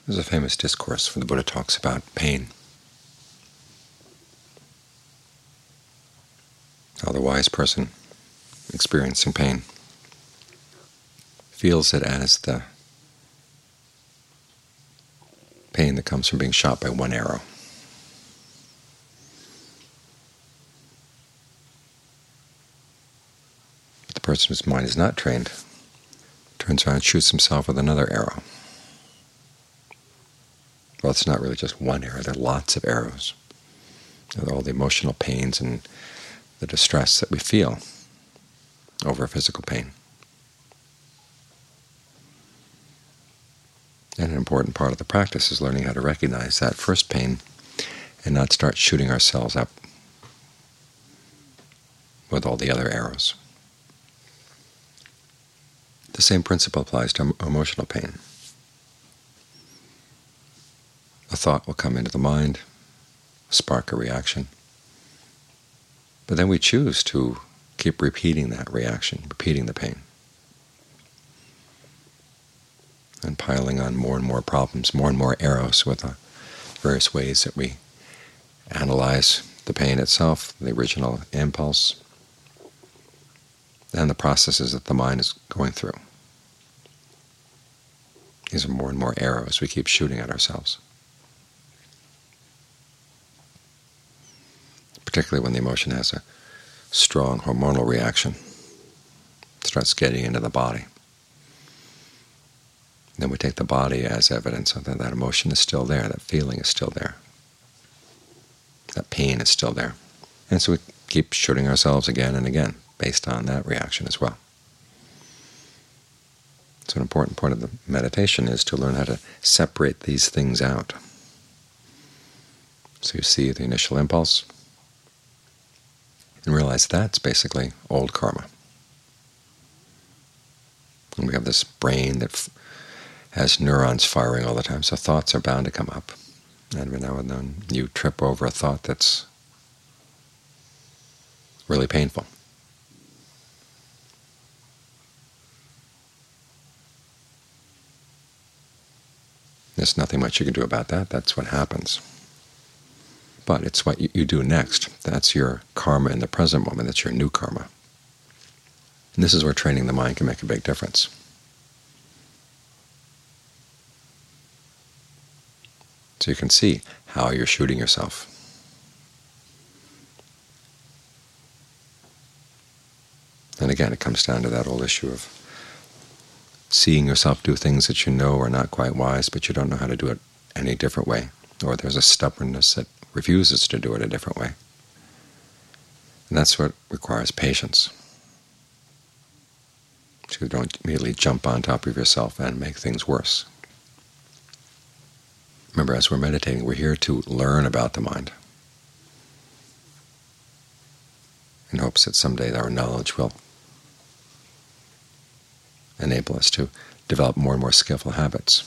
There's a famous discourse where the Buddha talks about pain, how the wise person experiencing pain feels it as the pain that comes from being shot by one arrow. But the person whose mind is not trained turns around and shoots himself with another arrow. Well, it's not really just one arrow. There are lots of arrows. All the emotional pains and the distress that we feel over physical pain. And an important part of the practice is learning how to recognize that first pain and not start shooting ourselves up with all the other arrows. The same principle applies to emotional pain. A thought will come into the mind, spark a reaction, but then we choose to keep repeating that reaction, repeating the pain, and piling on more and more problems, more and more arrows with the various ways that we analyze the pain itself, the original impulse, and the processes that the mind is going through. These are more and more arrows we keep shooting at ourselves, particularly when the emotion has a strong hormonal reaction. It starts getting into the body. Then we take the body as evidence that that emotion is still there, that feeling is still there, that pain is still there. And so we keep shooting ourselves again and again based on that reaction as well. So an important part of the meditation is to learn how to separate these things out. So you see the initial impulse and realize that's basically old karma. And we have this brain that has neurons firing all the time, so thoughts are bound to come up. And every now and then you trip over a thought that's really painful. There's nothing much you can do about that. That's what happens. But it's what you do next. That's your karma in the present moment. That's your new karma. And this is where training the mind can make a big difference. So you can see how you're shooting yourself. And again, it comes down to that old issue of seeing yourself do things that you know are not quite wise, but you don't know how to do it any different way, or there's a stubbornness that refuses to do it a different way. And that's what requires patience. So you don't immediately jump on top of yourself and make things worse. Remember, as we're meditating, we're here to learn about the mind in hopes that someday our knowledge will enable us to develop more and more skillful habits.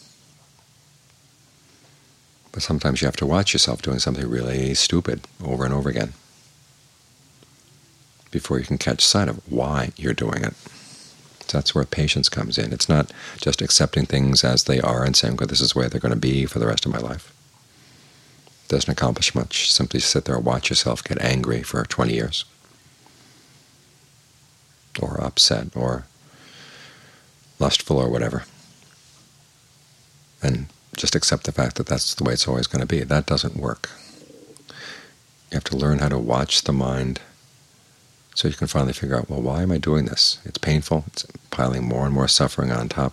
But sometimes you have to watch yourself doing something really stupid over and over again before you can catch sight of why you're doing it. So that's where patience comes in. It's not just accepting things as they are and saying, well, this is the way they're going to be for the rest of my life. It doesn't accomplish much. Simply sit there and watch yourself get angry for 20 years, or upset, or lustful, or whatever, and just accept the fact that that's the way it's always going to be. That doesn't work. You have to learn how to watch the mind so you can finally figure out, well, why am I doing this? It's painful. It's piling more and more suffering on top.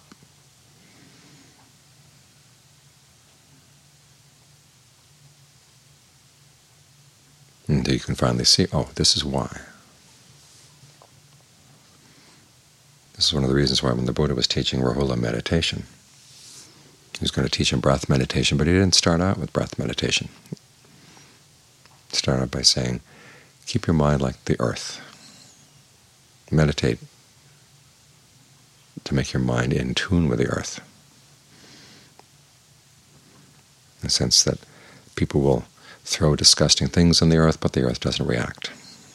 And you can finally see, oh, this is why. This is one of the reasons why when the Buddha was teaching Rahula meditation, he was going to teach him breath meditation, but he didn't start out with breath meditation. He started out by saying, keep your mind like the earth. Meditate to make your mind in tune with the earth, in the sense that people will throw disgusting things on the earth, but the earth doesn't react.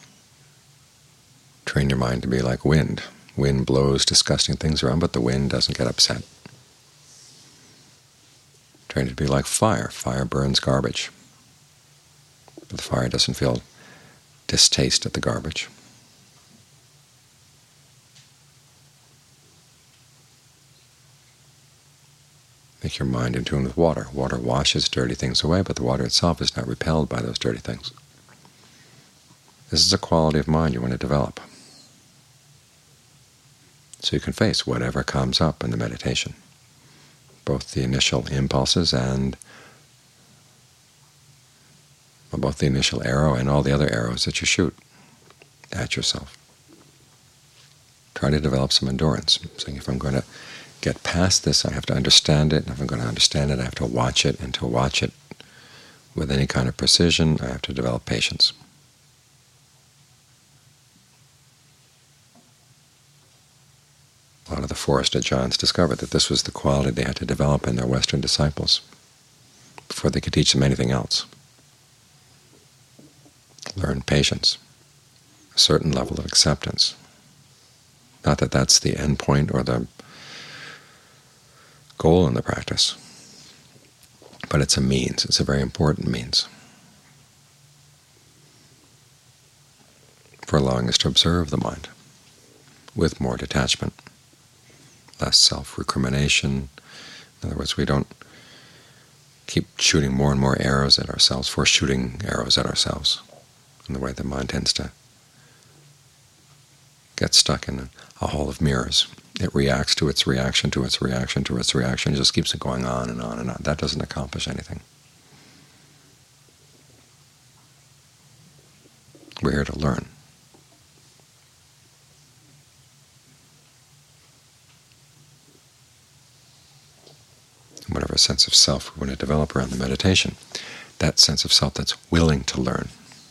Train your mind to be like wind. Wind blows disgusting things around, but the wind doesn't get upset. train it to be like fire. Fire burns garbage, but the fire doesn't feel distaste at the garbage. Make your mind in tune with water. Water washes dirty things away, but the water itself is not repelled by those dirty things. This is a quality of mind you want to develop, so you can face whatever comes up in the meditation, both the initial impulses and both the initial arrow and all the other arrows that you shoot at yourself. Try to develop some endurance, saying if I'm going to get past this, I have to understand it, and if I'm going to understand it, I have to watch it, and to watch it with any kind of precision, I have to develop patience. A lot of the Forest Ajahns discovered that this was the quality they had to develop in their Western disciples before they could teach them anything else. Learn patience, a certain level of acceptance. Not that that's the end point or the goal in the practice, but it's a means. It's a very important means for allowing us to observe the mind with more detachment, less self-recrimination. In other words, we don't keep shooting more and more arrows at ourselves for shooting arrows at ourselves, in the way the mind tends to get stuck in a hall of mirrors. It reacts to its reaction, to its reaction, to its reaction. It just keeps it going on and on and on. That doesn't accomplish anything. We're here to learn. And whatever sense of self we want to develop around the meditation, that sense of self that's willing to learn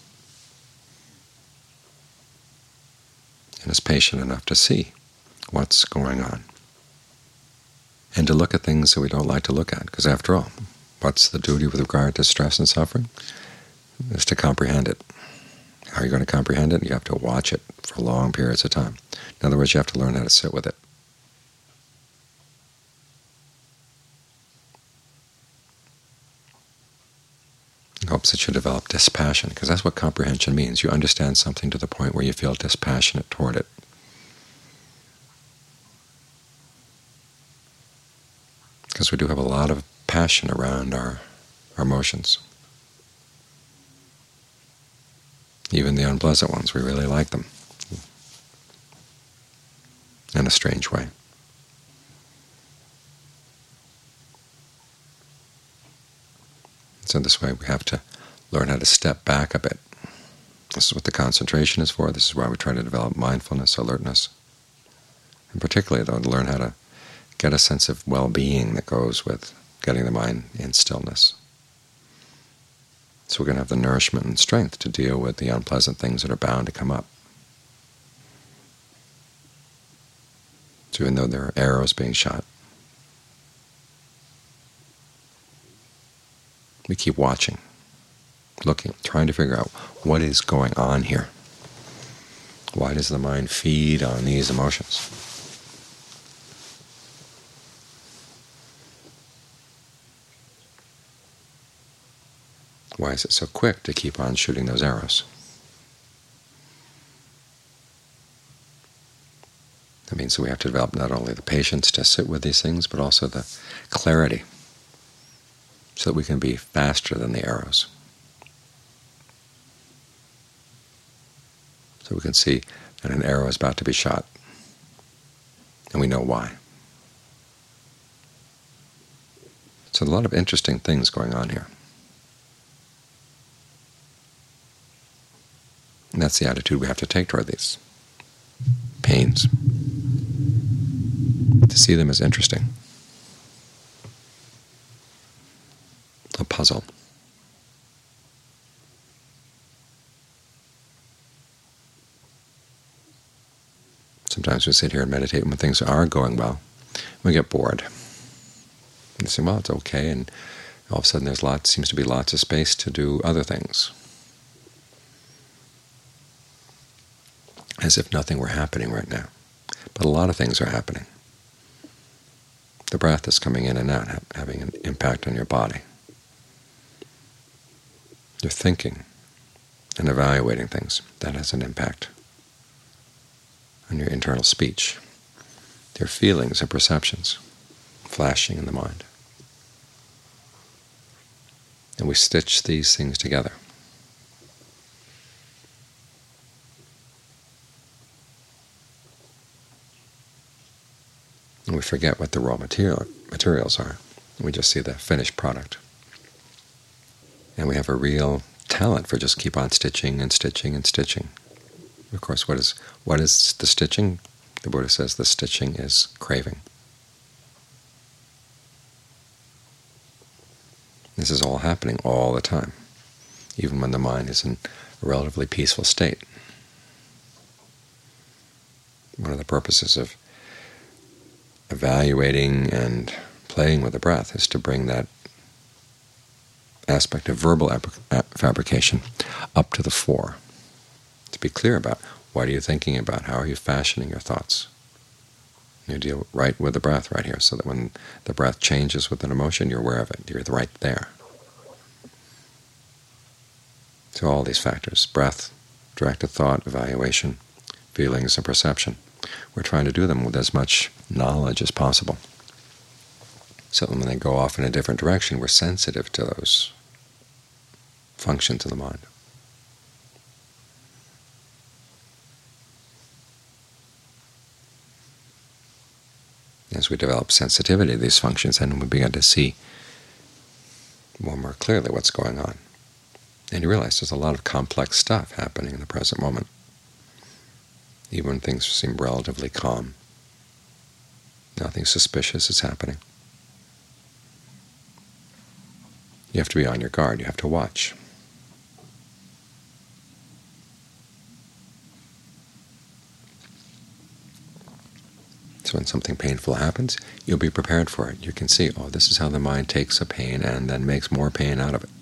and is patient enough to see what's going on, and to look at things that we don't like to look at, because after all, what's the duty with regard to stress and suffering? Is to comprehend it. How are you going to comprehend it? You have to watch it for long periods of time. In other words, you have to learn how to sit with it. In hopes that you develop dispassion, because that's what comprehension means. You understand something to the point where you feel dispassionate toward it. Because we do have a lot of passion around our emotions. Even the unpleasant ones, we really like them in a strange way. So this way we have to learn how to step back a bit. This is what the concentration is for. This is why we try to develop mindfulness, alertness, and particularly, though, to learn how to get a sense of well-being that goes with getting the mind in stillness. So we're going to have the nourishment and strength to deal with the unpleasant things that are bound to come up. So even though there are arrows being shot, we keep watching, looking, trying to figure out what is going on here. Why does the mind feed on these emotions? Why is it so quick to keep on shooting those arrows? That means that we have to develop not only the patience to sit with these things, but also the clarity, so that we can be faster than the arrows. So we can see that an arrow is about to be shot, and we know why. So a lot of interesting things going on here. And that's the attitude we have to take toward these pains, to see them as interesting, a puzzle. Sometimes we sit here and meditate when things are going well. We get bored. We say, well, it's okay, and all of a sudden seems to be lots of space to do other things, as if nothing were happening right now. But a lot of things are happening. the breath that's coming in and out, having an impact on your body. You're thinking and evaluating things. That has an impact on your internal speech. Your feelings and perceptions flashing in the mind. And we stitch these things together. And we forget what the raw materials are. We just see the finished product. And we have a real talent for just keep on stitching and stitching and stitching. Of course, what is the stitching? The Buddha says the stitching is craving. This is all happening all the time, even when the mind is in a relatively peaceful state. One of the purposes of evaluating and playing with the breath is to bring that aspect of verbal fabrication up to the fore, to be clear about what are you thinking about, how are you fashioning your thoughts. You deal right with the breath right here, so that when the breath changes with an emotion, you're aware of it. You're right there. So all these factors, breath, directed thought, evaluation, feelings, and perception, we're trying to do them with as much knowledge as possible. So when they go off in a different direction, we're sensitive to those functions in the mind. As we develop sensitivity to these functions, then we begin to see more clearly what's going on. And you realize there's a lot of complex stuff happening in the present moment, even when things seem relatively calm. Nothing suspicious is happening. You have to be on your guard. You have to watch. So when something painful happens, you'll be prepared for it. You can see, oh, this is how the mind takes a pain and then makes more pain out of it.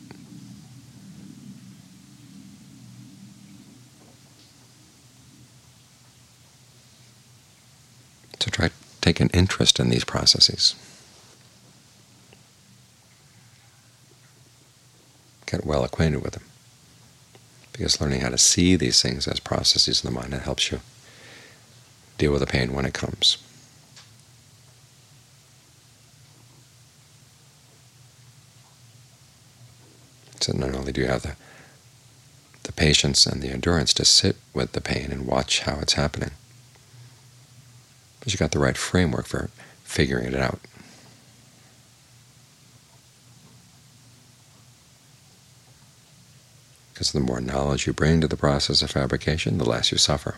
So try to take an interest in these processes. Get well acquainted with them. Because learning how to see these things as processes in the mind, that helps you deal with the pain when it comes. So not only do you have the patience and the endurance to sit with the pain and watch how it's happening, but you've got the right framework for figuring it out. Because the more knowledge you bring to the process of fabrication, the less you suffer.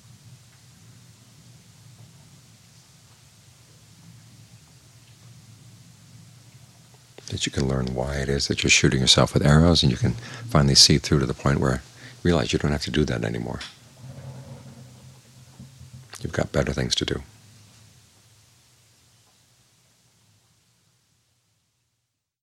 That you can learn why it is that you're shooting yourself with arrows, and you can finally see through to the point where you realize you don't have to do that anymore. You've got better things to do.